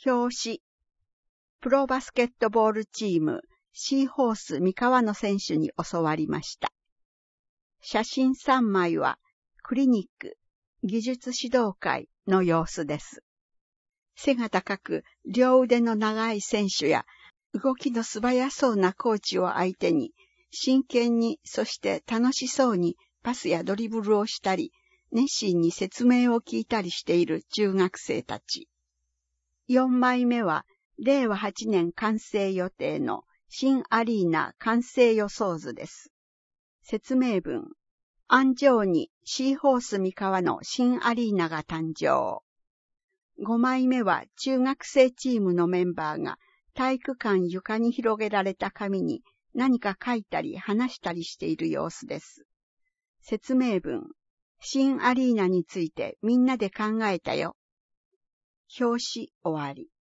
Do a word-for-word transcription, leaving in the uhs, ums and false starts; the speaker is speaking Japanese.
表紙。プロバスケットボールチームシーホース三河の選手に教わりました。写真さんまいはクリニック、技術指導会の様子です。背が高く両腕の長い選手や動きの素早そうなコーチを相手に真剣にそして楽しそうにパスやドリブルをしたり熱心に説明を聞いたりしている中学生たち。よんまいめはれいわはちねん完成予定の新アリーナ完成予想図です。説明文。安城にシーホース三河の新アリーナが誕生。ごまいめは中学生チームのメンバーが体育館床に広げられた紙に何か書いたり話したりしている様子です。説明文。新アリーナについてみんなで考えたよ。表紙終わり。